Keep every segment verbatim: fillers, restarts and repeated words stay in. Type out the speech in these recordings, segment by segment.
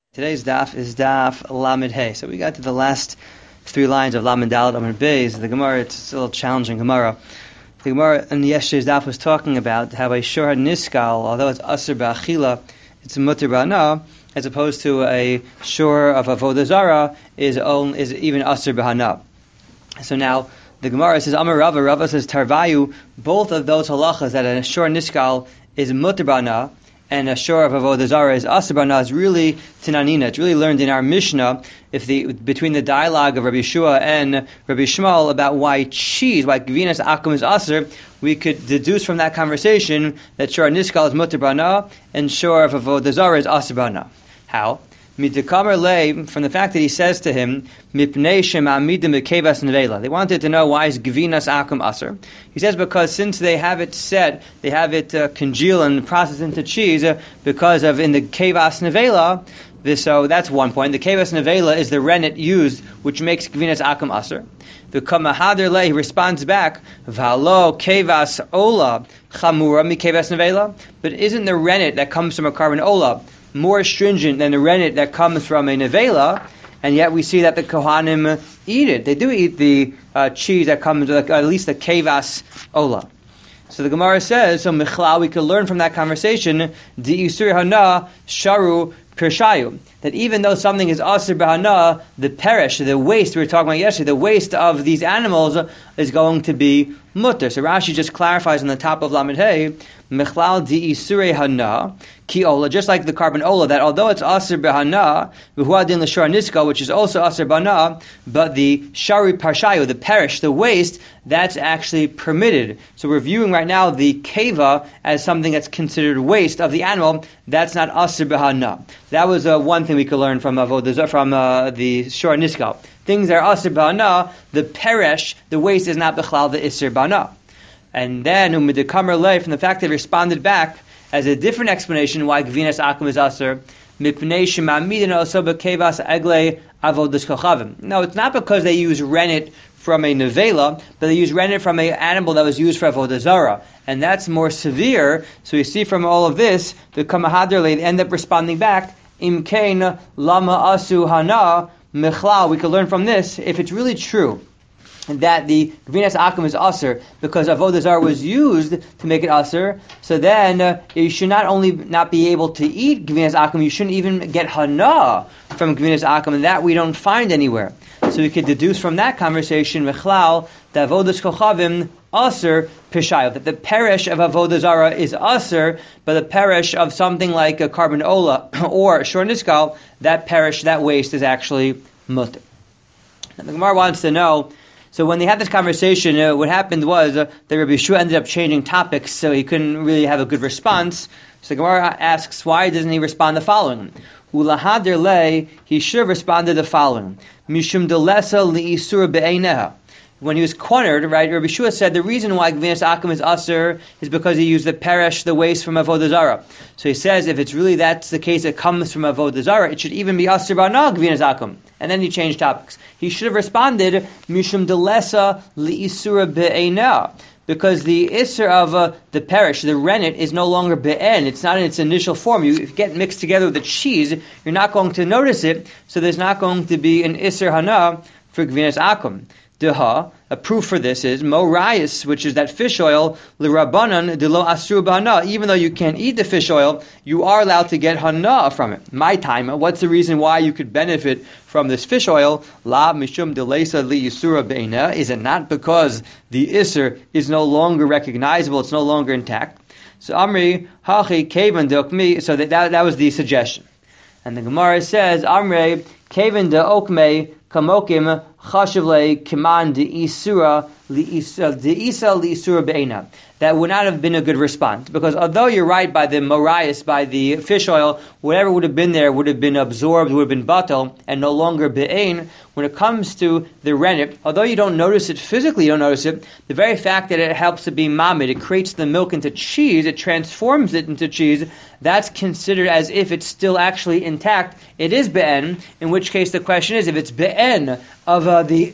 Today's daf is daf Lamed Hey. So we got to the last three lines of Lamed Dalet Amud Beis. The Gemara, it's still a challenging Gemara. The Gemara in yesterday's daf was talking about how a shor niskal, although it's asur ba'achila, it's mutter ba'ana, as opposed to a shor of avodah zara is own is even asur b'hana. So now the Gemara says Amar Rava, Rava says Tarvayu. Both of those halachas that a shor niskal is mutter ba'ana and a shor of avodah zara is asur b'hana is really tinanina. It's really learned in our Mishnah. If the between the dialogue of Rabbi Yeshua and Rabbi Shmuel about why cheese, why gvinas akum is asur, we could deduce from that conversation that shor niskal is mutter b'hana and shor of avodah zara is asur b'hana. How? Mitikamer lei, from the fact that he says to him, Mipnei shema'amidim bekevas nevela. They wanted to know why is gvinas akum asur. He says because since they have it set, they have it uh, congeal and processed into cheese uh, because of in the kevas nevela. This, so that's one point. The kevas nevela is the rennet used, which makes gvinas akum asur. The kamahader lei, he responds back, V'halo kevas ola chamura mi kevas nevela. But isn't the rennet that comes from a carbon ola more stringent than the rennet that comes from a nevela? And yet we see that the Kohanim eat it. They do eat the uh, cheese that comes, uh, at least the kevas ola. So the Gemara says, so Michla, we could learn from that conversation, Di Isur Hana Sharu Pirshayu, that even though something is asur b'hana, the perish, the waste we were talking about yesterday, the waste of these animals is going to be mutter. So Rashi just clarifies on the top of Lamed Hey, Mechlal di Isure Hana ki ola, just like the carbon ola, that although it's asur b'hana, v'huadin l'shor niska, which is also asur b'hana, but the shari parshayu, the perish, the waste, that's actually permitted. So we're viewing right now the keva as something that's considered waste of the animal. That's not asur b'hana. That was uh, one thing we could learn from avodah from uh, the shor niska. Things that are asur b'hana, the perish, the waste is not b'chlal the isur b'hana. And then umidikamer lei, from the fact that they responded back as a different explanation why gvinas akum is asur, mipnei shema'amidin also b'kevas egle avodas kochavim. No, it's not because they use rennet from a nevela, but they use rennet from an animal that was used for avodah zara, and that's more severe. So you see from all of this, the kamahader lei end up responding back, imkein lama asu hana mechlal. We could learn from this, if it's really true that the gvinas akum is asur because avodah zara was used to make it asur, so then uh, you should not only not be able to eat gvinas akum, you shouldn't even get hana from gvinas akum, and that we don't find anywhere. So we could deduce from that conversation, mechlal, that avodas kochavim asur pishayu, that the perish of avodah zara is asur, but the perish of something like a carbon ola or shor niskal, that perish, that waste is actually mutter. And the Gemara wants to know, so when they had this conversation, uh, what happened was uh, that Rabbi Yeshua ended up changing topics, so he couldn't really have a good response. So the Gemara asks, why doesn't he respond the following? Ulahader lei, he should have responded the following. Mishum delesa li'isur be'eineha. When he was cornered, right, Rabbi Yeshua said the reason why gvinas akum is asur is because he used the perish, the waste from avodah zara. So he says if it's really that's the case, it comes from avodah zara, it should even be asur b'hana gvinas akum. And then he changed topics. He should have responded mishum delesa li'isura be'ena, because the isur of uh, the perish, the rennet, is no longer be'en. It's not in its initial form. You get mixed together with the cheese, you're not going to notice it. So there's not going to be an isur hana for gvinas akum. Deha, a proof for this is mo rayis, which is that fish oil, l'rabanan de lo asur b'hana. Even though you can't eat the fish oil, you are allowed to get hana from it. My time, what's the reason why you could benefit from this fish oil? La mishum de leisa li yisura be'ina. Is it not because the isur is no longer recognizable, it's no longer intact? So Amri hachi kevan deokmi. So that, that that was the suggestion. And the Gemara says Amri kevan deokme kamokim chashavle kiman de isura li isa li isura be'ena. That would not have been a good response, because although you're right by the morayis, by the fish oil, whatever would have been there would have been absorbed, would have been batel, and no longer be'ein. When it comes to the rennet, although you don't notice it physically, you don't notice it, the very fact that it helps to be mamid, it creates the milk into cheese, it transforms it into cheese, that's considered as if it's still actually intact. It is be'en, in which case the question is, if it's be'en of uh, the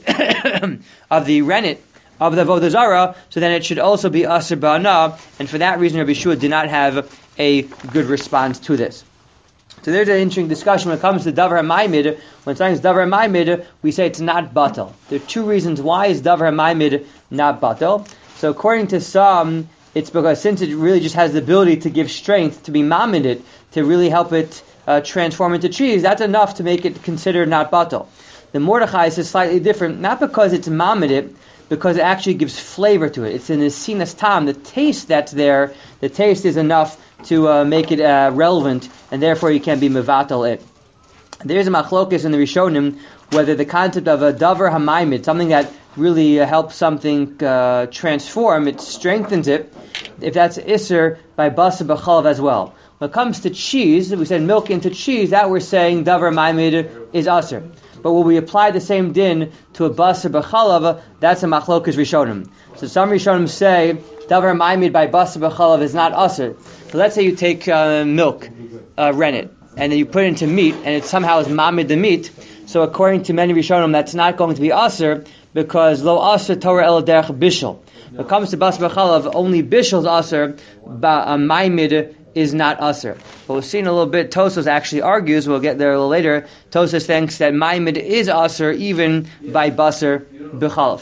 of the rennet, of the avodah zara, so then it should also be asur b'hana, and for that reason Rabbi Yeshua did not have a good response to this. So there's an interesting discussion when it comes to Davar HaMaimid. When something's Davar HaMaimid, we say it's not batal. There are two reasons why is Davar HaMaimid not batal. So according to some, it's because since it really just has the ability to give strength, to be mamid it, to really help it uh, transform into cheese, that's enough to make it considered not batal. The Mordechai is slightly different, not because it's mamid it, because it actually gives flavor to it. It's in the sinas tam, the taste that's there, the taste is enough to uh, make it uh, relevant, and therefore you can't be mevatel it. There's a machlokes in the Rishonim whether the concept of a davar hamaimid, something that really uh, helps something uh, transform, it strengthens it, if that's isser by basa b'chalav as well. When it comes to cheese, we said milk into cheese, that we're saying davar hamaimid is asr. But when we apply the same din to a basa b'chalav, that's a machlokes Rishonim. So some Rishonim say davar hamaimid by basa b'chalav is not asr. So let's say you take uh, milk, uh, rennet, and then you put it into meat, and it somehow is mamid the meat. So according to many Rishonim, that's not going to be asr, because lo asr Torah el derech bishul. When it comes to bas b'chalav, only bishul is asr, but uh, maimid is not asr. But we've seen a little bit, Tosfos actually argues, we'll get there a little later, Tosfos thinks that maimid is asr even by basar b'chalav.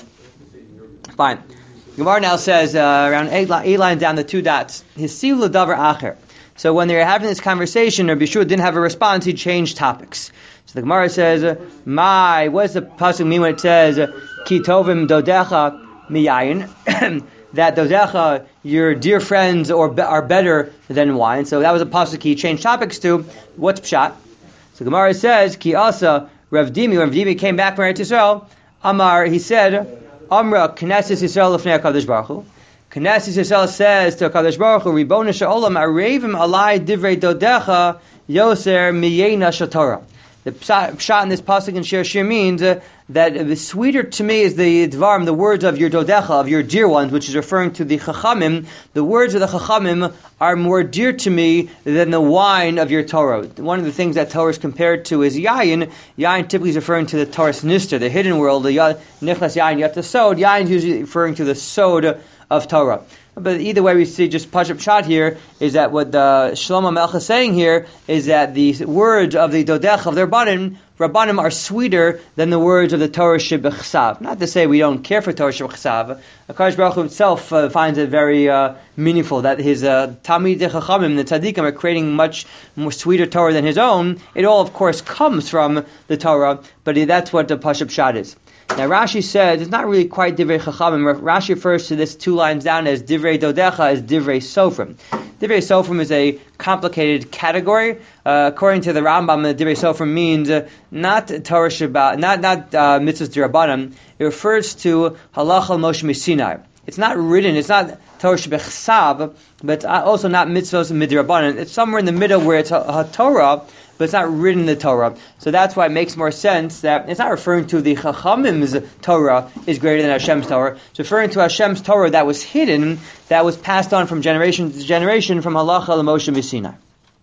Fine. Gemara now says, uh, around eight, eight lines down the two dots, hisiv l'davar acher. So when they were having this conversation, Rabbi Yeshua didn't have a response, he changed topics. So the Gemara says, "My, what does the pasuk mean when it says ki tovim dodecha miyayin?" That dodecha, your dear friends, or be, are better than wine. So that was a pasuk he changed topics to. What's pshat? So the Gemara says, "Ki asa Rav Dimi." When Rav Dimi came back from Eretz Yisrael, Amar, he said, "Amra Knesset Yisrael lefnei Hakadosh Baruch Hu." Knesset Yisrael says to Hakadosh Baruch Hu, "Ribbono she'olam arevim alai divrei dodecha yoser miyena shatorah." The pshat in this pasuk in Shir Shir means uh, that the sweeter to me is the dvarim, the words of your dodecha, of your dear ones, which is referring to the chachamim. The words of the chachamim are more dear to me than the wine of your Torah. One of the things that Torah is compared to is yayin. Yayin typically is referring to the Torah nister, the hidden world, the nichlas yayin yat the sod. Yayin is usually referring to the sod of Torah. But either way, we see just pashup shot here is that what the Shlomo Melech is saying here is that the words of the Dodech of the Rabbanim, Rabbanim are sweeter than the words of the Torah Shebechsav. Not to say we don't care for Torah Shebechsav. HaKadosh Baruch Hu himself uh, finds it very uh, meaningful that his uh, Talmidei Chachamim, the Tzaddikim, are creating much more sweeter Torah than his own. It all, of course, comes from the Torah, but that's what the pashup shot is. Now Rashi said it's not really quite Divrei Chachamim. Rashi refers to this two lines down as Divrei Dodecha as Divrei Sofrim. Divrei Sofrim is a complicated category. Uh, according to the Rambam, Divrei Sofrim means uh, not Torah Shabbat, not not uh, mitzvahs d'Rabbanan. It refers to Halach al Moshe Sinai. It's not written. It's not Torah Shebechsav, but it's also not mitzvahs midrabanan. It's somewhere in the middle where it's a, a Torah, but it's not written in the Torah. So that's why it makes more sense that it's not referring to the Chachamim's Torah is greater than Hashem's Torah. It's referring to Hashem's Torah that was hidden, that was passed on from generation to generation from Halacha Moshe Sinai.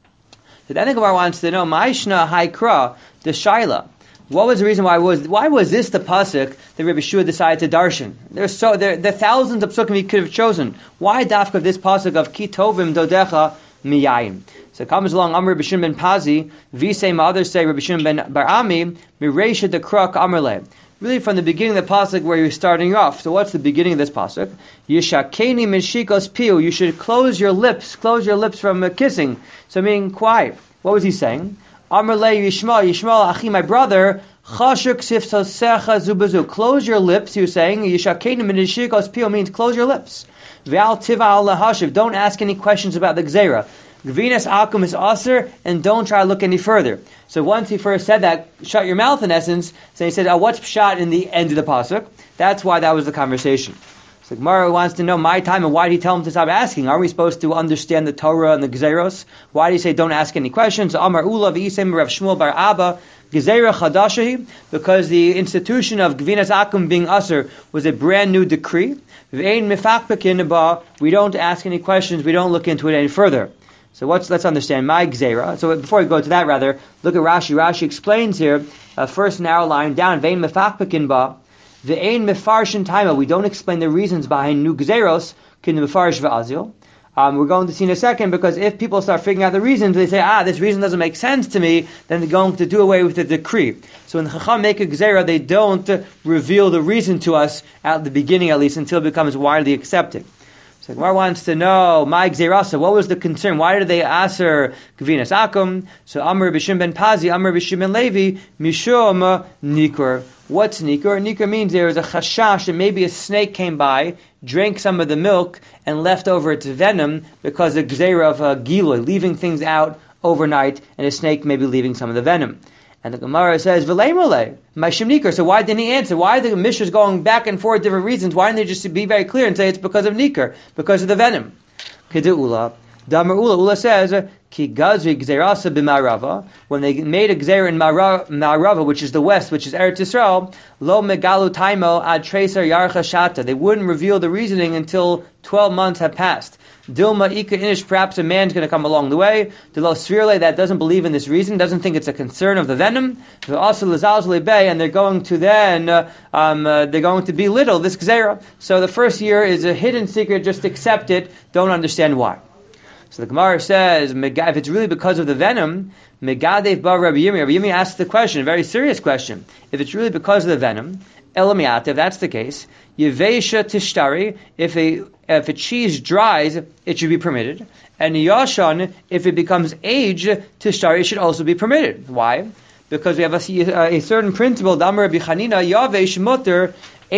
So then the Gemara wants to know, Ma'ishna Haikra, the Shaila. What was the reason why was why was this the pasuk that Rabbi Shua decided to darshan? There's so there the thousands of psukim he could have chosen. Why dafka of this pasuk of ki tovim dodecha miyayim? So it comes along Amr Rabbi Shimon ben Pazi, Visei others say Rabbi Shimon ben Barami, Mireisha de Kruk Amrle. Really from the beginning of the pasuk where you're starting off. So what's the beginning of this pasuk? Yishakeni mishikos piu. You should close your lips, close your lips from uh, kissing. So meaning quiet. What was he saying? Amrle Yishmael, Yishmael Achi, my brother, Chashuk Siftosecha Zubazu. Close your lips, he was saying. Yishakeni mishikos piu means close your lips. Ve'al tiva al lahashiv. Don't ask any questions about the Gzeira. Gvinas akum is aser, and don't try to look any further. So once he first said that, shut your mouth in essence, so he said, oh, what's pshat in the end of the pasuk? That's why that was the conversation. So Gemara wants to know my time, and why did he tell him to stop asking? Are we supposed to understand the Torah and the Gzeros? Why did he say don't ask any questions? Amar Ula v'isem Rav Shmuel bar Abba, Gezerah Chadashahi, because the institution of Gvinas akum being aser was a brand new decree. V'ein mifakpekin ba, we don't ask any questions, we don't look into it any further. So what's, let's understand my gzeira. So before we go to that, rather, look at Rashi. Rashi explains here, uh, first narrow line down, vein mefakpakin ba, ve'ein mefarshin taima. We don't explain the reasons behind new gzeiros, kin mefarish v'azil. Um, we're going to see in a second, because if people start figuring out the reasons, they say, ah, this reason doesn't make sense to me, then they're going to do away with the decree. So when the Chacham make a Gzeira, they don't reveal the reason to us at the beginning, at least, until it becomes widely accepted. So Gemara wants to know, my Gzeirasa, what was the concern? Why did they aser Gvinas Akum? So Amr Bishim ben Pazi, Amr Bishim ben Levi, Mishum Nikur. What's Nikur? Nikur means there was a chashash that maybe a snake came by, drank some of the milk, and left over its venom because of Gzeira of uh, Giloy, leaving things out overnight, and a snake may be leaving some of the venom. And the Gemara says, V'leimole, my Nikar. So why didn't he answer? Why are the Mishras going back and forth different reasons? Why didn't they just be very clear and say it's because of Nikar, because of the venom? Kedu'ula. Damar Ula. Ula says, Ki gazri gzeirasa b'ma'arava. When they made a gzeir in Ma'arava, which is the west, which is Eretz Yisrael, lo megalu taimo ad treser yarcha shata. They wouldn't reveal the reasoning until twelve months have passed. Dilma ika inish, perhaps a man's going to come along the way. Dilo svirle, that doesn't believe in this reason, doesn't think it's a concern of the venom. Also lazalzle bay, and they're going to then uh, um, uh, they're going to belittle this gzeira. So the first year is a hidden secret. Just accept it. Don't understand why. So the Gemara says, if it's really because of the venom, Megadev bar Rabbi Yirmi. Rabbi Yirmi asks the question, a very serious question. If it's really because of the venom, Elamiat, if that's the case, Yevesha tishtari, if a if a cheese dries, it should be permitted. And Yashan, if it becomes aged, tishtari, it should also be permitted. Why? Because we have a, a certain principle, Damar Rabbi Chanina, Yavesh mutter,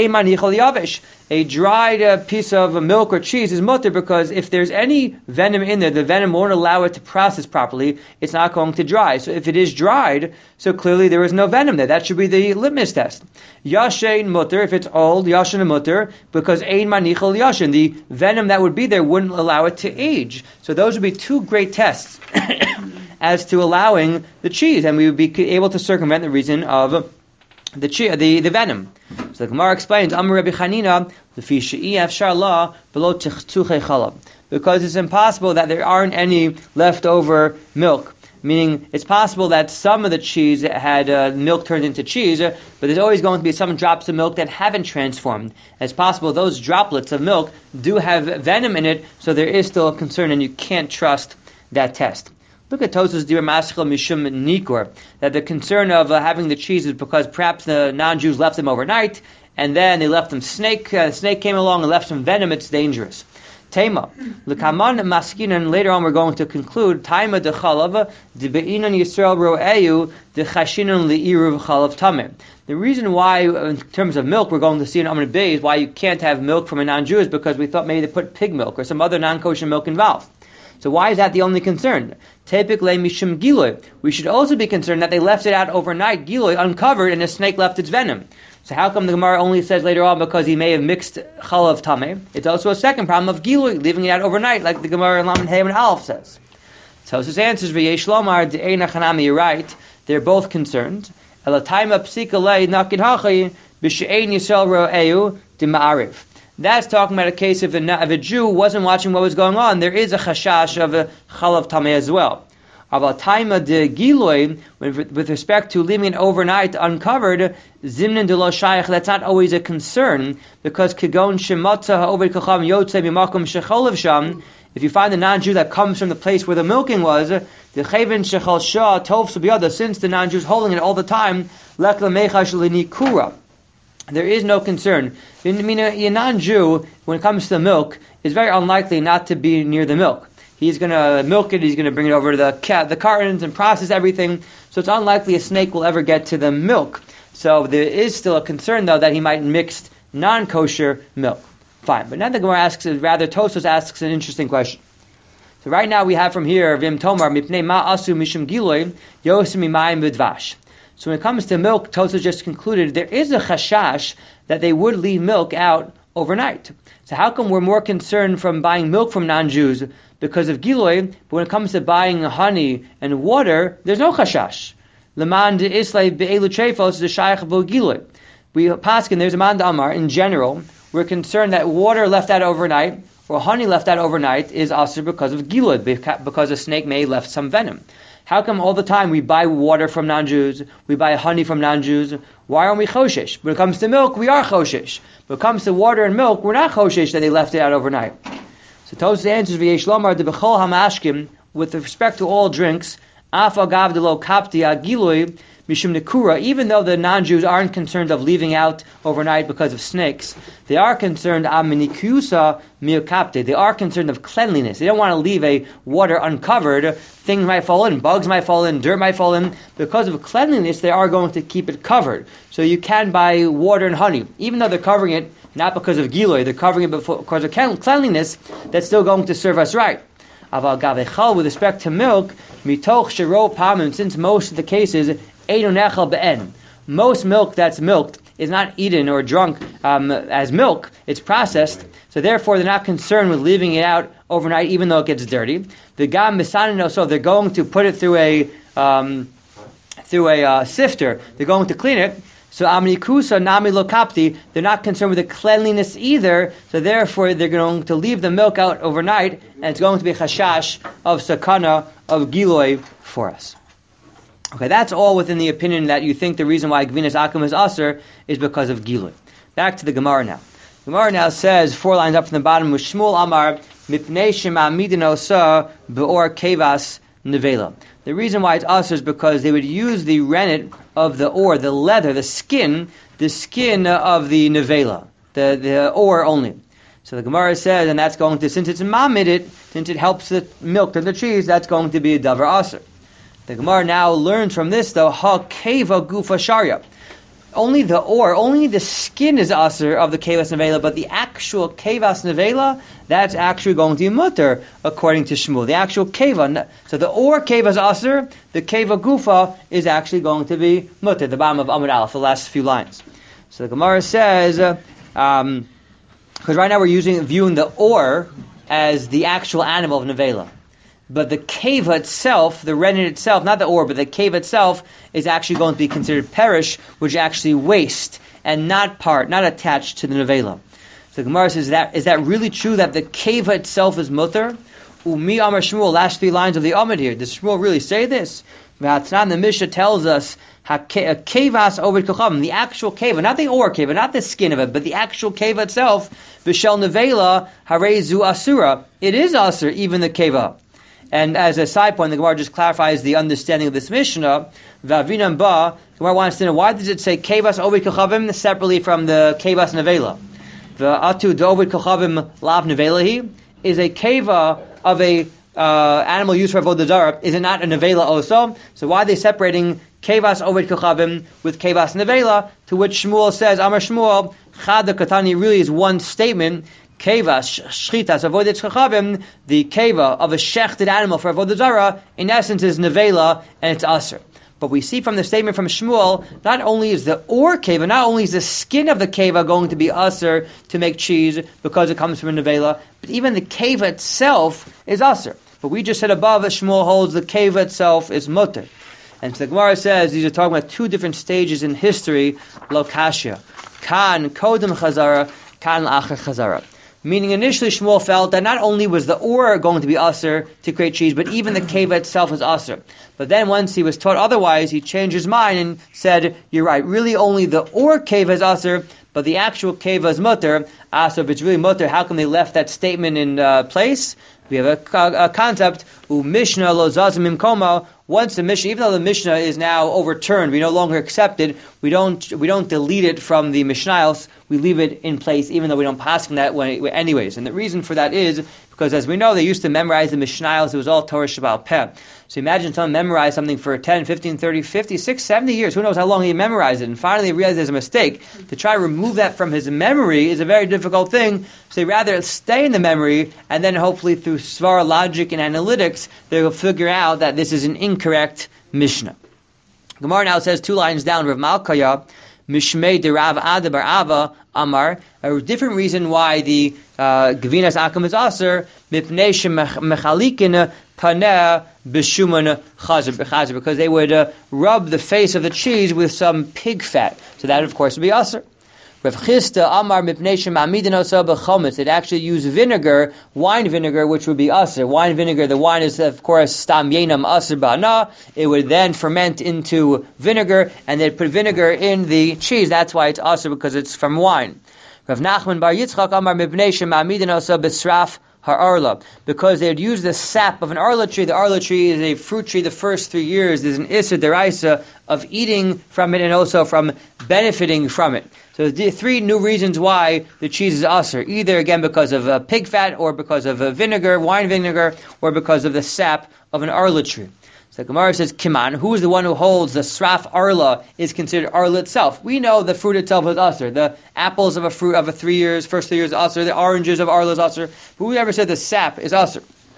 a dried uh, piece of milk or cheese is mutter, because if there's any venom in there, the venom won't allow it to process properly. It's not going to dry. So if it is dried, so clearly there is no venom there. That should be the litmus test. Yashin mutter, if it's old, yashin mutter, because ein manichal yashin, the venom that would be there wouldn't allow it to age. So those would be two great tests as to allowing the cheese, and we would be able to circumvent the reason of the chi- the, the venom. So the Gemara explains, Amar Rabbi Chanina, because it's impossible that there aren't any leftover milk. Meaning, it's possible that some of the cheese had uh, milk turned into cheese, but there's always going to be some drops of milk that haven't transformed. It's possible those droplets of milk do have venom in it, so there is still a concern, and you can't trust that test. Look at Tosas Dir Maschel Mishum Nikur, that the concern of uh, having the cheese is because perhaps the non-Jews left them overnight, and then they left them snake. Uh, the snake came along and left some venom. It's dangerous. Tema Lekaman Maskin, and later on we're going to conclude Taima de Chalav de Beinan Yisrael Ro'eu de Chashinon Leiruv Chalav Tameh. The reason why, in terms of milk, we're going to see in Amr Bey is why you can't have milk from a non-Jew is because we thought maybe they put pig milk or some other non-kosher milk involved. So why is that the only concern? Tepik le mishum giloy. We should also be concerned that they left it out overnight, giloy, uncovered, and the snake left its venom. So how come the Gemara only says later on because he may have mixed chalav tameh? It's also a second problem of giloy, leaving it out overnight, like the Gemara in Lamed Hey and Aleph says. So his answers, v'yesh lomar de'eina chanami, you're right, they're both concerned. Elataima psika le nakid hachi b'she'ein yisrael ro'eu dima'ariv. That's talking about a case of a, of a Jew wasn't watching what was going on. There is a chashash of a chalav tameh as well. About taima de giloy, with respect to leaving it overnight uncovered, zimnin de lo shayach, that's not always a concern, because kagon shematza ha'oved kacham yotze b'makom shecholav sham, if you find the non-Jew that comes from the place where the milking was, the chayvin shechal shah tov subiyada, since the non-Jew's holding it all the time, lek lemechash l'nikura. There is no concern. I mean, a non-Jew, when it comes to the milk, is very unlikely not to be near the milk. He's going to milk it, he's going to bring it over to the cat, the cartons and process everything. So it's unlikely a snake will ever get to the milk. So there is still a concern, though, that he might mix non-kosher milk. Fine. But now the Gemara asks, rather, Tosfos asks an interesting question. So right now we have from here, Vim Tomar, Mipnei Ma Asu Mishum Giloy, Yosim Imayim B'dvash. So when it comes to milk, Tosfos just concluded there is a chashash that they would leave milk out overnight. So how come we're more concerned from buying milk from non-Jews because of giloy, but when it comes to buying honey and water, there's no chashash. Leman de islay be'elu trefos the shayach vo giloy. We paskin, there's a man amar, in general, we're concerned that water left out overnight or honey left out overnight is asur because of giloy, because a snake may have left some venom. How come all the time we buy water from non-Jews, we buy honey from non-Jews? Why aren't we choshesh? When it comes to milk, we are choshesh. When it comes to water and milk, we're not choshesh that they left it out overnight. So So Tosfos answers v'yesh lomar de b'chol hamashkim, with respect to all drinks, af agav de lo kapti agilui mishum nekura, even though the non-Jews aren't concerned of leaving out overnight because of snakes, they are concerned aminikusa miokapte. They are concerned of cleanliness. They don't want to leave a water uncovered. Things might fall in, bugs might fall in, dirt might fall in. Because of cleanliness, they are going to keep it covered. So you can buy water and honey, even though they're covering it not because of giloy, they're covering it because of cleanliness. That's still going to serve us right. Aval gavechal, with respect to milk, mitoch shero pamim, since most of the cases most milk that's milked is not eaten or drunk um, as milk. It's processed, so therefore they're not concerned with leaving it out overnight, even though it gets dirty. The gam misanino, so they're going to put it through a um, through a uh, sifter. They're going to clean it. So amnikusa nami lokapti, they're not concerned with the cleanliness either. So therefore they're going to leave the milk out overnight, and it's going to be chashash of sakana of giloy for us. Okay, that's all within the opinion that you think the reason why Gvinas Akum is Aser is because of Gilui. Back to the Gemara now. Gemara now says, four lines up from the bottom, Shmuel Amar, Mipnei Shema Midinosa Be'or Kevas Nevela. The reason why it's Aser is because they would use the rennet of the ore, the leather, the skin, the skin of the Nevela, the, the ore only. So the Gemara says, and that's going to, since it's mamidit, since it helps the milk and the cheese, that's going to be a Davar Aser. The Gemara now learns from this, though, ha keva gufa sharia. Only the ore, only the skin is aser of the kevas nevela, but the actual kevas nevela, that's actually going to be mutter, according to Shmuel. The actual keva, so the ore keva is aser, the keva gufa is actually going to be mutter, the bottom of Amud Aleph, the last few lines. So the Gemara says, uh, um, because right now we're using viewing the ore as the actual animal of nevela. But the keva itself, the rennet itself, not the ore, but the keva itself, is actually going to be considered perish, which is actually waste, and not part, not attached to the nevela. So the Gemara says, that, is that really true that the keva itself is mutter? Umi Amar Shmuel, last three lines of the Amud here. Does Shmuel really say this? The Mishnah tells us, kevas ovid kochavim, the actual keva, not the ore keva, not the skin of it, but the actual keva itself, v'shel nevela harezu asura, it is asur, even the keva. And as a side point, the Gemara just clarifies the understanding of this Mishnah. Vavinam ba, the Gemara wants to know, why does it say kevas ovid kochavim separately from the kevas nevela? The atu dovid kochavim lav nevelahi is a keva of a uh, animal used for avodah zarah. Is it not a nevela also? So why are they separating kevas ovid kochavim with kevas nevela? To which Shmuel says, Amar Shmuel, chad katani really is one statement. Keva, shchitas, avodet chachavim, the keva of a shechted animal for avodah zarah, in essence is nevela, and it's aser. But we see from the statement from Shmuel, not only is the ore keva, not only is the skin of the keva going to be aser to make cheese, because it comes from a nevela, but even the keva itself is aser. But we just said above that Shmuel holds the keva itself is mutter. And so the Gemara says, these are talking about two different stages in history, lokashia. Kan kodem chazara, kan acher chazara. Meaning initially Shmuel felt that not only was the ore going to be aser to create cheese, but even the keva itself was aser. But then once he was taught otherwise, he changed his mind and said, you're right, really only the ore keva is aser, but the actual keva is mutter. Ah, so if it's really mutter, how come they left that statement in uh, place? We have a, a, a concept, u Mishnah lo zazim imkoma. Once the Mishnah, even though the Mishnah is now overturned, we no longer accept it, we don't we don't delete it from the Mishnayos, we leave it in place, even though we don't pass from that way anyways. And the reason for that is because, as we know, they used to memorize the Mishnayos, it was all Torah Shabbal Peh. So imagine someone memorized something for ten, fifteen, thirty, fifty, sixty, seventy years, who knows how long he memorized it, and finally he realized there's a mistake. To try to remove that from his memory is a very difficult thing, so they rather stay in the memory, and then hopefully through Svara logic and analytics, they will figure out that this is an incorrect Mishnah. Gemara now says two lines down, Rav Malkaya, Mishmei de Rav Ada bar Ava Amar, a different reason why the uh, Gvinas Akum is Aser, Mipnei Shemechalikin Paneh B'Shuman Chazer, because they would uh, rub the face of the cheese with some pig fat. So that, of course, would be Aser. Rav Chisda Amar Mipnei Shemamidin Osa B'Chometz, they'd actually use vinegar, wine vinegar, which would be Aser. Wine vinegar, the wine is, of course, Stam Yenam Aser Ba'ana. It would then ferment into vinegar, and they'd put vinegar in the cheese. That's why it's Aser, because it's from wine. Rav Nachman Bar Yitzchak Amar Mipnei Shemamidin Osa B'Sraf ha'arla, because they would use the sap of an arla tree. The arla tree is a fruit tree. The first three years there's an issa deraisa of eating from it and also from benefiting from it. So the three new reasons why the cheese is usher, either again because of uh, pig fat, or because of uh, vinegar, wine vinegar, or because of the sap of an arla tree. So Gemara says, Kiman, who is the one who holds the sraf arla is considered arla itself? We know the fruit itself is usher. The apples of a fruit of a three years, first three years is usher. The oranges of arla is usher. But we never said the sap is usher.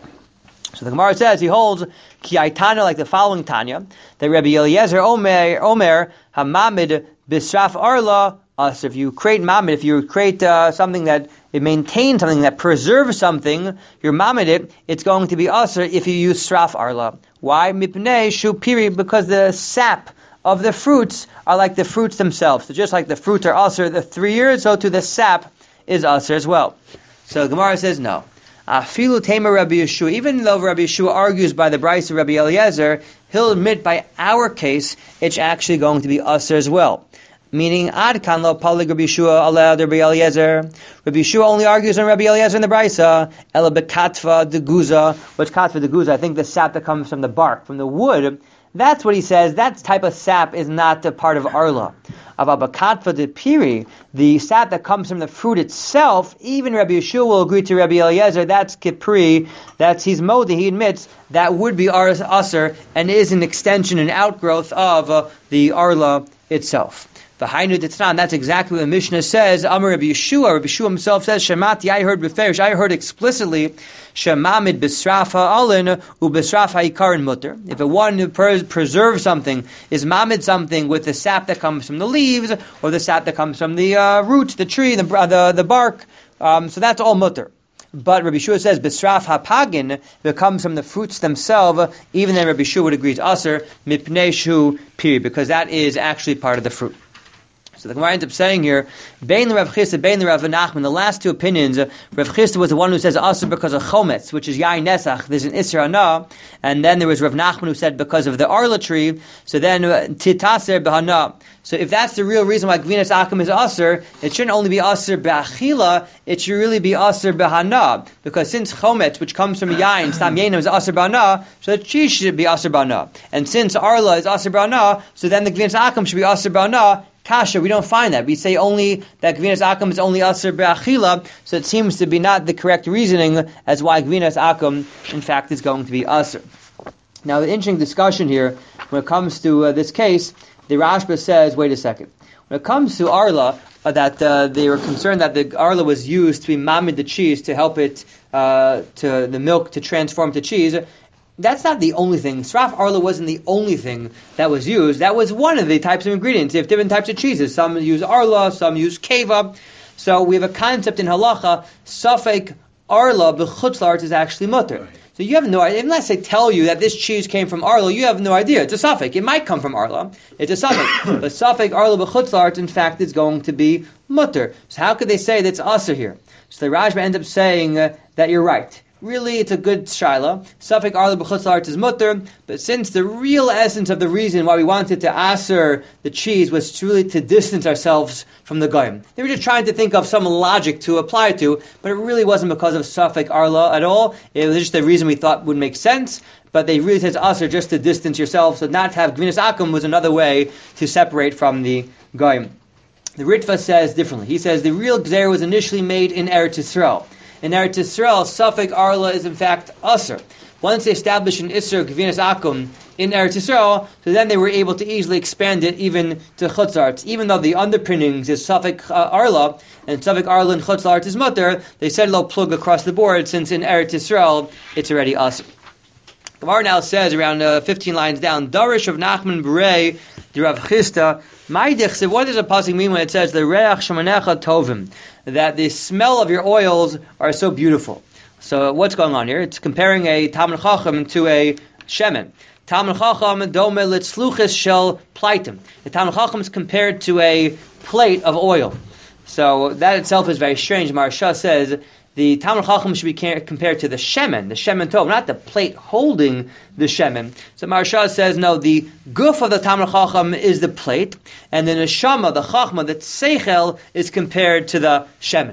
So the Gemara says he holds ki aitana, like the following Tanya, that Rabbi Eliezer Omer Omer hamamid bisraf arla usher. If you create mamid, if you create uh, something that it maintains something that preserves something, you're mamid it, it's going to be usher if you use sraf arla. Why? Mipnei shupiri, because the sap of the fruits are like the fruits themselves. So just like the fruits are usher the three years, so to the sap is usher as well. So Gemara says no. Afilu tema Rabbi Yeshua, even though Rabbi Yeshua argues by the Bryce of Rabbi Eliezer, he'll admit by our case it's actually going to be usher as well. Meaning, ad kan lo palig Rabbi Yeshua alad Rabbi Eliezer. Rabbi Yeshua only argues on Rabbi Eliezer in the Brisa. Ela bekatva de guza. What's katva de guza? I think the sap that comes from the bark, from the wood. That's what he says. That type of sap is not a part of arla. Ava bekatva de piri, the sap that comes from the fruit itself. Even Rabbi Yeshua will agree to Rabbi Eliezer. That's kipri. That's his modi. He admits that would be aser and is an extension and outgrowth of uh, the arla itself. The Hainu Ditznan, that's exactly what the Mishnah says. Amar Rabbi Yeshua, Rabbi Yeshua himself says, Shemati, I heard beferish, I heard explicitly, Shemamid bisrafa alin u bisrafa ikarin mutter. If a one who pres- preserves something is mamid something with the sap that comes from the leaves, or the sap that comes from the uh, roots, the tree, the the, the bark, um, so that's all mutter. But Rabbi Yeshua says, Bisraf hapagin, if it comes from the fruits themselves, even then Rabbi Yeshua would agree to aser, mipnei shu piri, because that is actually part of the fruit. So the Gemara ends up saying here, Bein the Rav Chisda, Bein the Rav Nachman, the last two opinions, uh, Rav Chisda was the one who says asur because of chometz, which is yain nesach, there's an isra hana, and then there was Rav Nachman who said because of the arla tree, so then uh, titaser behana. So if that's the real reason why gvinas akum is asur, it shouldn't only be asur be'achila, it should really be asur behana, because since chometz, which comes from yain, stam yenim is asur behana, so the cheese should be asur behana. And since arla is asur behana, so then the gvinas akum should be asur behana. Kasha, we don't find that. We say only that Gvinas Akum is only Asr Be'achila, so it seems to be not the correct reasoning as why Gvinas Akum, in fact, is going to be Asr. Now, the interesting discussion here, when it comes to uh, this case, the Rashba says, wait a second. When it comes to Arla, uh, that uh, they were concerned that the Arla was used to be mamid the cheese to help it, uh, to the milk to transform to cheese. That's not the only thing. Sraf arla wasn't the only thing that was used. That was one of the types of ingredients. You have different types of cheeses. Some use arla, some use keva. So we have a concept in halacha, safek arla b'chutz la'aretz is actually mutter. So you have no idea, unless they tell you that this cheese came from arla, you have no idea. It's a safek. It might come from arla. It's a safek. But safek arla b'chutz la'aretz, in fact, is going to be mutter. So how could they say that's asur here? So the Rashba ends up saying uh, that you're right. Really, it's a good shaila. Safek arla b'chutz la'aretz is mutter, but since the real essence of the reason why we wanted to aser the cheese was truly to distance ourselves from the goyim. They were just trying to think of some logic to apply to, but it really wasn't because of safek arla at all. It was just the reason we thought would make sense. But they really said aser just to distance yourself, so not to have gvinas akum was another way to separate from the goyim. The Ritva says differently. He says the real gzer was initially made in Eretz Yisrael. In Eretz Yisrael, Safek Arla is in fact Asr. Once they established an Isser Gvinas Akum in Eretz Yisrael, so then they were able to easily expand it even to Chutz La'aretz. Even though the underpinnings is Safek uh, Arla, and Safek Arla and Chutz La'aretz is Mutter, they said lo plug across the board, since in Eretz Yisrael, it's already Asr. Gemara now says, around uh, fifteen lines down, Darish of Nachman Berei, the Rav Chisda, Maidich, what does a pasuk mean when it says, the Reach Shemanecha Tovim, that the smell of your oils are so beautiful? So what's going on here? It's comparing a Talmud Chacham to a Shemen. Talmud Chacham dome litzluchis shel plaitim. The Talmud Chacham is compared to a plate of oil. So that itself is very strange. Maharsha says the Talmud Chacham should be compared to the Shemen, the Shemen Tov, not the plate holding the Shemen. So Maharsha says, no, the guf of the Talmud Chacham is the plate, and the Neshama, the Chachma, the Seichel, is compared to the Shemen.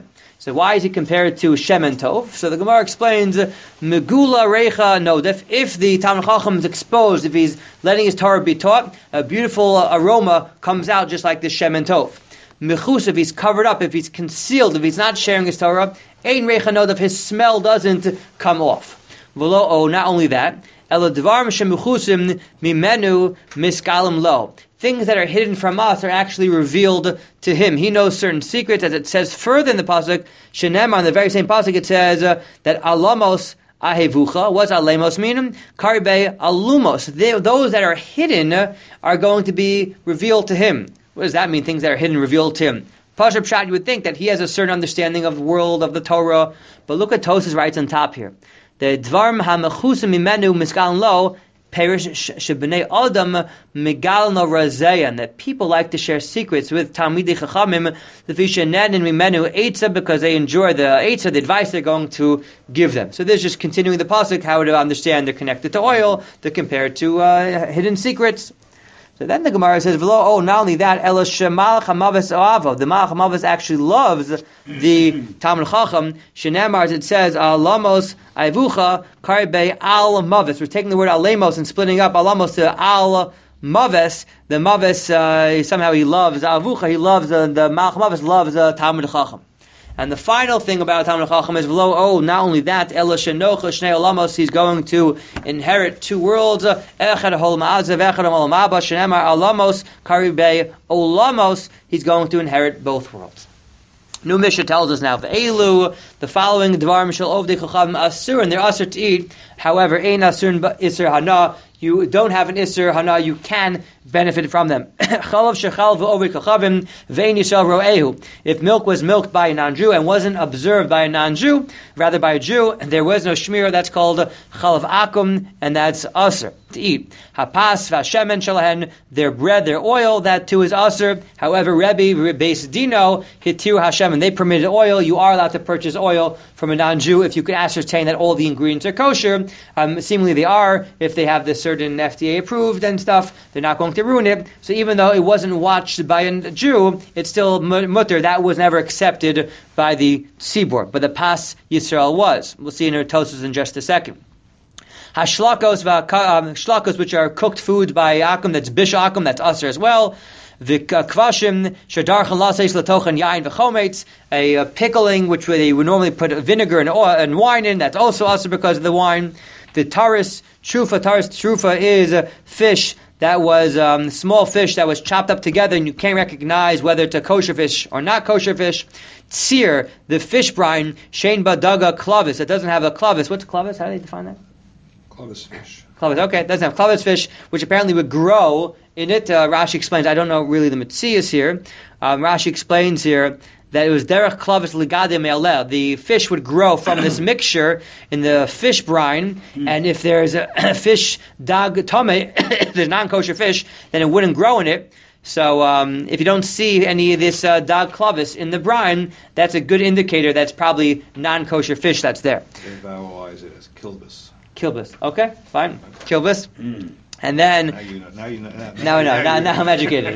So why is he compared to Shemen Tov? So the Gemara explains, Megula Reicha Nodef, if the Talmid Chacham is exposed, if he's letting his Torah be taught, a beautiful aroma comes out just like this Shemen Tov. Mechus, if he's covered up, if he's concealed, if he's not sharing his Torah, Ein Reicha Nodef, his smell doesn't come off. V'lo, oh, not only that, Ela Dvar Shemechusim Mimenu Miskalim Lo. Things that are hidden from us are actually revealed to him. He knows certain secrets, as it says further in the pasuk. Shenemar, on the very same pasuk, it says uh, that alamos ahevucha. What's alamos mean? Karibe alumos. They, those that are hidden uh, are going to be revealed to him. What does that mean? Things that are hidden revealed to him. Pashup Pshat, you would think that he has a certain understanding of the world of the Torah, but look what Tosas writes on top here. The dvarm hamechusim mimenu miskalim lo. Perish shebnei adam megalno razeyan, that people like to share secrets with Talmidei Chachamim, the vishanen and mimenu eitza, because they enjoy the eitza, the advice they're going to give them. So this is just continuing the pasuk, how to understand they're connected to oil, they're compared to uh, hidden secrets. So then the Gemara says, oh, not only that, Ela shemalach hamavis oavo. The malach hamavis actually loves the Talmid Chacham. Shenemar, as it says, alamos aivucha karbe al mavis. We're taking the word alamos and splitting up alamos to al mavis. The mavis, uh, somehow he loves avucha. He loves uh, the malach hamavis loves the uh, Talmid Chacham. And the final thing about Talmid Chacham is, oh, not only that, Ela shenocha shnei olamos, he's going to inherit two worlds. Echad hol ma'azav, echad hol ma'aba, shenemar olamos, karibei olamos, he's going to inherit both worlds. New Mishnah tells us now, Ve'elu, the following dvar mishal ovdei chachavim asur, and they're asur to eat. However, ein asur isur hana, you don't have an isur hana, you can benefit from them. Chalav shechal ve'ovdei chachavim ve'ein yishal ro'ehu. If milk was milked by a non-Jew and wasn't observed by a non-Jew, rather by a Jew, there was no shmir, that's called chalav akum, and that's asur to eat. Hapas v'ashemen shalahen, their bread, their oil, that too is asur. However, Rebbe Beis Dino hitir Hashem, and they permitted oil. You are allowed to purchase oil from a non-Jew if you could ascertain that all the ingredients are kosher. Um, seemingly they are, if they have this certain F D A approved and stuff, they're not going to ruin it. So even though it wasn't watched by a Jew, it's still mutter. That was never accepted by the seaboard, but the Pas Yisrael was. We'll see in her Tosas in just a second. Hashlakos, um, shlakos, which are cooked foods by akum, that's bish akum, that's usher as well. The kvashim shadarchan laseis latochen yain v'chometz, a pickling which they would normally put vinegar and, oil and wine in, that's also usher because of the wine. The taris trufa, taris trufa is a fish that was um, small fish that was chopped up together, and you can't recognize whether it's a kosher fish or not kosher fish. Tzir, the fish brine, shein badaga klavis, it doesn't have a klavis. What's klavis? How do they define that? Klavis fish. Klavis, okay, it doesn't have klavis fish, which apparently would grow in it. Uh, Rashi explains, I don't know really the Metzias here. Um, Rashi explains here that it was derech klavis ligade me'aleh. The fish would grow from this mixture in the fish brine, mm. and if there's a fish dag tome, if there's non-kosher fish, then it wouldn't grow in it. So um, if you don't see any of this uh, dag klavis in the brine, that's a good indicator that's probably non-kosher fish that's there. They vowelize it as kilbis. Kilbis, okay, fine. Kilbis. Mm. And then... Now you know. Now you know. Now, now, now, now, now I'm educated.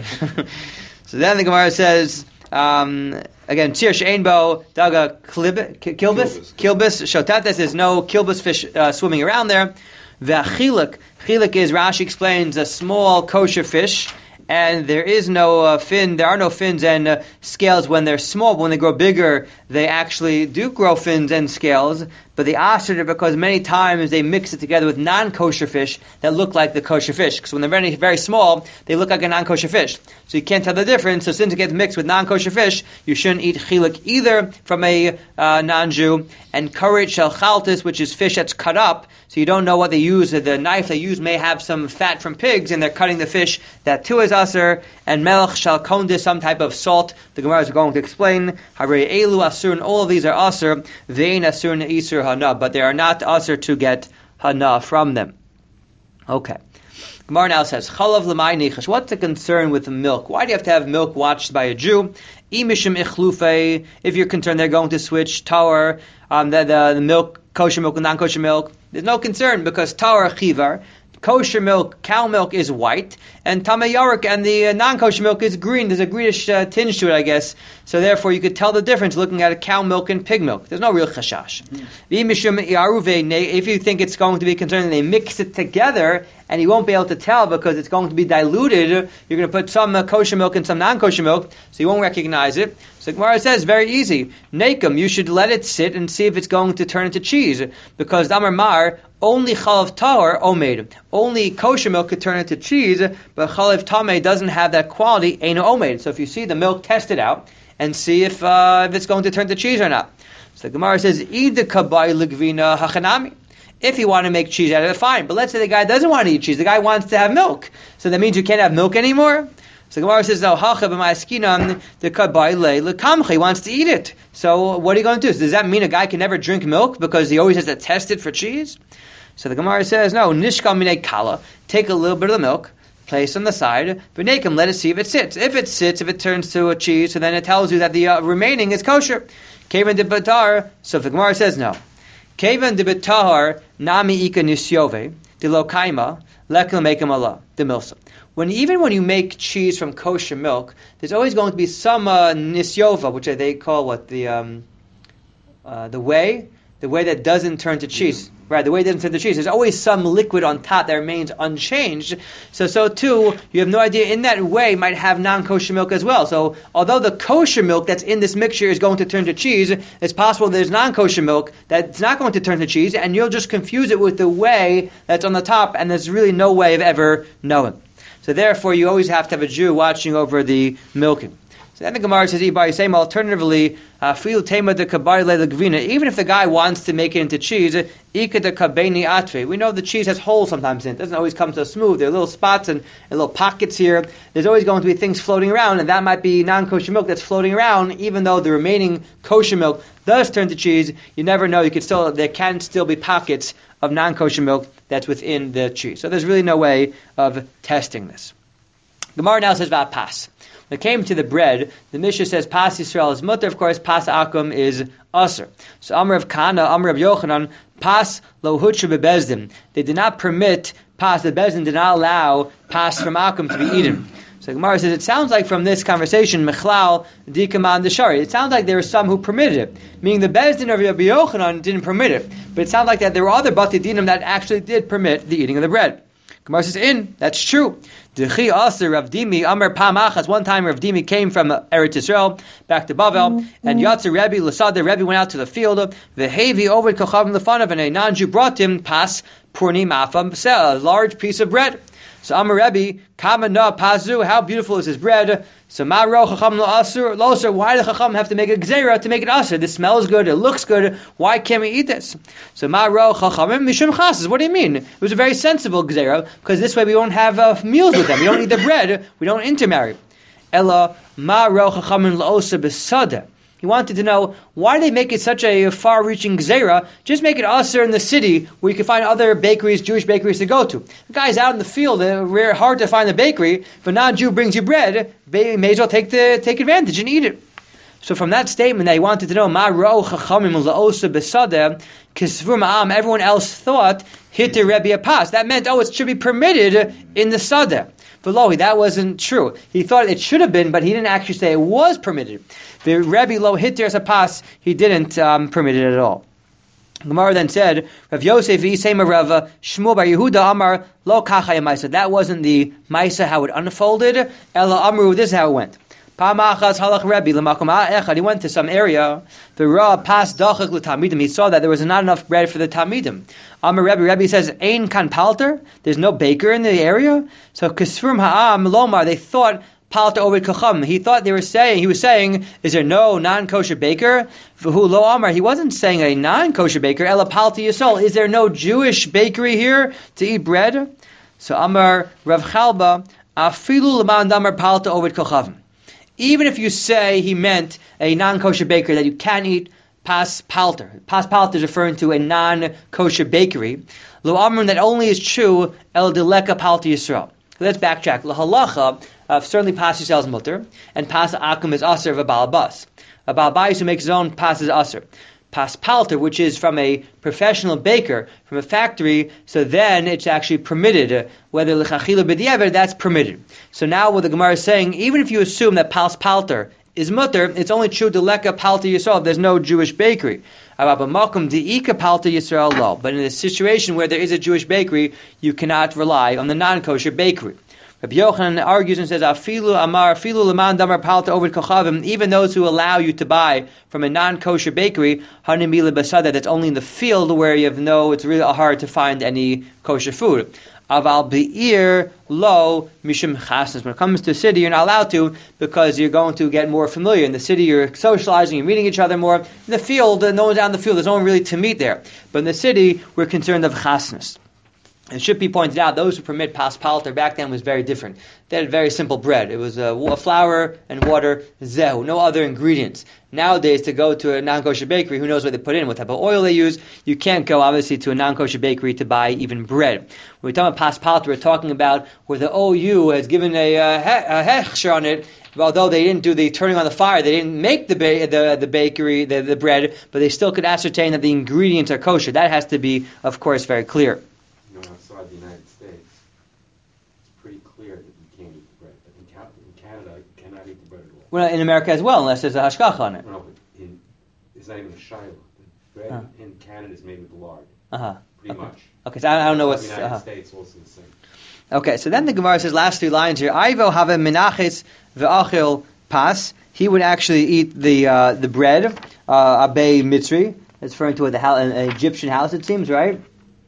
So then the Gemara says... Um, again, tir she'enbo daga kilbis, kilbis shotates. There's no kilbis fish uh, swimming around there. Ve'achiluk, chiluk is, Rashi explains, a small kosher fish, and there is no uh, fin. There are no fins and uh, scales when they're small. But when they grow bigger, they actually do grow fins and scales. But they asr it because many times they mix it together with non-kosher fish that look like the kosher fish. Because when they're very, very small, they look like a non-kosher fish. So you can't tell the difference. So since it gets mixed with non-kosher fish, you shouldn't eat chiluk either from a uh, non-Jew. And karet shel chaltis, which is fish that's cut up, so you don't know what they use. The knife they use may have some fat from pigs, and they're cutting the fish. That too is aser. And melech shel kondis, some type of salt. The Gemara is going to explain. Harei elu asur, and all of these are aser. Vein asur ne'isur hana, but they are not aser to get hana from them. Okay. Gemara now says, Chalav l'may nichash. What's the concern with the milk? Why do you have to have milk watched by a Jew? Imishim ichlufe. If you're concerned they're going to switch tower, um, the, the, the milk, kosher milk and non-kosher milk, there's no concern because tower chivar, kosher milk, cow milk, is white, and Tamei Yarek and the uh, non-kosher milk is green. There's a greenish uh, tinge to it, I guess. So therefore, you could tell the difference looking at a cow milk and pig milk. There's no real chashash. Mm-hmm. If you think it's going to be concerned, they mix it together, and you won't be able to tell because it's going to be diluted. You're going to put some uh, kosher milk and some non-kosher milk, so you won't recognize it. So Gemara says, very easy. Nakum, you should let it sit and see if it's going to turn into cheese. Because Damar Mar, only chalav tahor omed. Only kosher milk could turn into cheese, but chalav tameh doesn't have that quality, eino omed. So if you see the milk, test it out and see if uh, if it's going to turn to cheese or not. So the Gemara says, Ida kabai ligvina hachanami. If you want to make cheese out of it, fine. But let's say the guy doesn't want to eat cheese. The guy wants to have milk. So that means you can't have milk anymore? So the Gemara says, no, hacha b'ma'askinam the kabai le lekamcha. He wants to eat it. So what are you going to do? Does that mean a guy can never drink milk because he always has to test it for cheese? So the Gemara says, no, nishkal minei kala. Take a little bit of the milk, place on the side, v'neikim, let it see if it sits. If it sits, if it turns to a cheese, so then it tells you that the uh, remaining is kosher. Kevan de batar. So the Gemara says, no. Kevan de batar nami ika nisyove de lo kaima lekal mekim Allah de milsa. When even when you make cheese from kosher milk, there's always going to be some uh, nisyova, which they call what the um, uh, the whey, the whey that doesn't turn to cheese. Right, the way it doesn't turn to cheese. There's always some liquid on top that remains unchanged. So, so too, you have no idea. In that way, might have non-kosher milk as well. So, although the kosher milk that's in this mixture is going to turn to cheese, it's possible there's non-kosher milk that's not going to turn to cheese, and you'll just confuse it with the whey that's on the top, and there's really no way of ever knowing. So, therefore, you always have to have a Jew watching over the milking. So then the Gemara says, Ibai, same alternatively, even if the guy wants to make it into cheese, we know the cheese has holes sometimes in it. It doesn't always come so smooth. There are little spots and, and little pockets here. There's always going to be things floating around, and that might be non-kosher milk that's floating around, even though the remaining kosher milk does turn to cheese. You never know. You could still there can still be pockets of non-kosher milk that's within the cheese. So there's really no way of testing this. Gemara now says about pas. When it came to the bread, the Mishnah says pas Yisrael is mutter. Of course, pas akum is aser. So Amr of Kana, Amr of Yochanan, pas lo hutsha bebezdin. They did not permit pas. The bezdin did not allow pas from akum to be eaten. So Gemara says it sounds like from this conversation, mechlal dikaman deshari. It sounds like there were some who permitted it, meaning the bezdin of Rabbi Yochanan didn't permit it, but it sounds like that there were other bati dinim that actually did permit the eating of the bread. Gemara says, in, that's true. Dechi aser Rav Dimi, Amar Pamachas. One time Rav Dimi came from Eretz Yisrael back to Bavel, mm-hmm. and Yatzer Rebbe, Lasada Rebbe went out to the field, Vehevi over Kochavim Lefanav, and a non-Jew brought him pas Purni Mafam, a large piece of bread. So Amar Rebbe, Kama na pazu, how beautiful is his bread. So Maro Chacham lo asur, lo asur, why do Chacham have to make a gzeira to make it asur? This smells good, it looks good, why can't we eat this? So Maro Chachamim mishum chasas, what do you mean? It was a very sensible gzeira, because this way we won't have uh, meals with them, we don't eat the bread, we don't intermarry. Ella Maro Chachamim lo asur besada. He wanted to know, why do they make it such a far-reaching gzeira? Just make it asur in the city where you can find other bakeries, Jewish bakeries to go to. The guy's out in the field, uh, rare, hard to find a bakery. If a non-Jew brings you bread, you may as well take the take advantage and eat it. So from that statement that he wanted to know, Ma ro chachamim la'osa b'sadeh, kisvur ma'am, everyone else thought, hitir Rebbe pas. That meant, oh, it should be permitted in the sadeh. But Lohi, that wasn't true. He thought it should have been, but he didn't actually say it was permitted. The Rebbe lo hitir sapas, he didn't um, permit it at all. Gemara then said, Rav Yosef Yisema Rav Shmuel Bar Yehuda Amar lo kacha yamaisa. That wasn't the maisa how it unfolded. Ella Amru, this is how it went. Pamachas halach Rebbe l'makom echad. He went to some area. The Ra pas dachak l'tamidim. He saw that there was not enough bread for the tamidim. Amar Rebbe. Rebbe says, "Ein kan palter." There's no baker in the area. So kisfum ha'am lomar. They thought palter ovid kacham. He thought they were saying. He was saying, "Is there no non-kosher baker?" V'hu lo amar. He wasn't saying a non-kosher baker. Ela palter yisol. Is there no Jewish bakery here to eat bread? So Amar Rav Chalba afilu l'man damar palter ovid kachavim. Even if you say he meant a non-kosher baker that you can't eat pas palter. Pas palter is referring to a non-kosher bakery. Lo amrun, that only is true el deleka palter Yisrael. Let's backtrack. La halacha, uh, certainly pas Yisrael is mutter, and pas akum is aser of a balabas. A balabas who makes his own pas is aser. pas palter, which is from a professional baker, from a factory, so then it's actually permitted. Uh, whether l'chachila b'di'ever, that's permitted. So now what the Gemara is saying, even if you assume that pas palter is mutter, it's only true to leka palter Yisrael. There's no Jewish bakery. But in a situation where there is a Jewish bakery, you cannot rely on the non-kosher bakery. Rabbi Yochanan argues and says, "Afilu amar, afilu leman damar palta over kochavim." Even those who allow you to buy from a non-kosher bakery, hanimila basada, that's only in the field where you have no, it's really hard to find any kosher food. Aval be'ir lo mishum chasnas. When it comes to a city, you're not allowed to because you're going to get more familiar. In the city, you're socializing, you're meeting each other more. In the field, no one's out in the field. There's no one really to meet there. But in the city, we're concerned of chasnas. It should be pointed out, those who permit pas palter back then was very different. They had very simple bread. It was uh, flour and water, zehu, no other ingredients. Nowadays, to go to a non-kosher bakery, who knows what they put in, what type of oil they use, you can't go, obviously, to a non-kosher bakery to buy even bread. When we talk about pas palter, we're talking about where the O U has given a, uh, a hechsher on it, although they didn't do the turning on the fire, they didn't make the ba- the, the bakery, the, the bread, but they still could ascertain that the ingredients are kosher. That has to be, of course, very clear. Outside the United States, it's pretty clear that you can't eat the bread. But in, Ca- in Canada, you cannot eat the bread at all. Well, in America as well, unless there's a hashgacha on it. No, but in, it's not even a shiloh. The bread uh-huh. in Canada is made with lard. Uh-huh. Pretty okay. much. Okay, so I, I don't know what's... In the United uh-huh. States, also the same. Okay, so then the Gemara says, last two lines here, Ivo have a menachis ve'achil pas. He would actually eat the uh, the bread, uh, abei mitzri. That's referring to the house, an Egyptian house, it seems, right?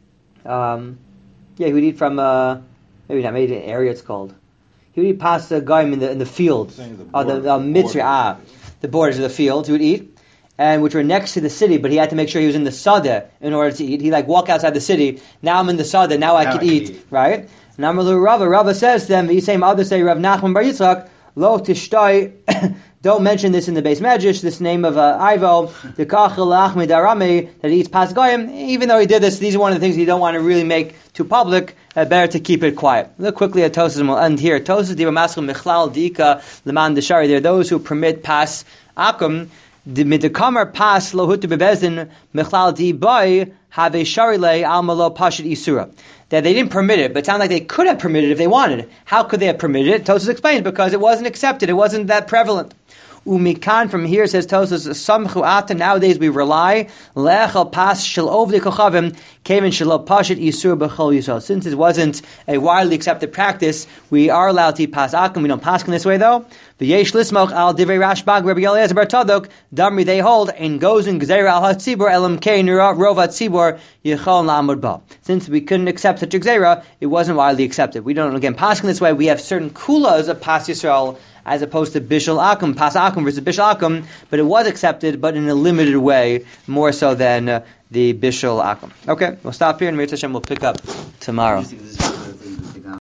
Um... Yeah, he would eat from, uh, maybe not, maybe an area it's called. He would eat pasta goyim in the in the field. The oh, the, the mitzri, ah, the borders of the field he would eat, and which were next to the city, but he had to make sure he was in the sadeh in order to eat. He like walk outside the city, now I'm in the sadeh, now I now can I eat, can eat, right? And Amalu Rava, Rava says to them, the same others say, Rav Nachman Bar Yitzchak, lo tishtoi, don't mention this in the base Medrash, this name of uh, Ivo, the kachel achmid arame, that he eats pas goyim. Even though he did this, these are one of the things you don't want to really make too public. Uh, better to keep it quiet. Look quickly at Tosas, and we'll end here. Tosas diva maschil michlal dika leman deshari. There are those who permit pas akum. Midakamar pas lohutu bebezdin michlal di boy have a sharile almalo pashit isura. That they didn't permit it, but it sounds like they could have permitted it if they wanted. How could they have permitted it? Tosas explains, because it wasn't accepted, it wasn't that prevalent. Umikan, from here, says Tosas, samchu ata, nowadays we rely, lechal pas shel ovdei kochavim, kevin shelo pashit isur b'chol yisrael. Since it wasn't a widely accepted practice, we are allowed to eat pas akum. We don't paskin this way, though. V'yesh lismoch al divrei Rashbag, Rabbi Eliezer bar Tadok, damri they hold, and goes in gzeira al hatzibur, elam kein rov hatzibur, yichol la'amud ba. Since we couldn't accept such a gzeira, it wasn't widely accepted. We don't, again, paskin this way. We have certain kulas of pas Yisrael, as opposed to bishul akum, pas akum versus bishul akum, but it was accepted, but in a limited way, more so than uh, the bishul akum. Okay, we'll stop here, and Mir Hashem will pick up tomorrow.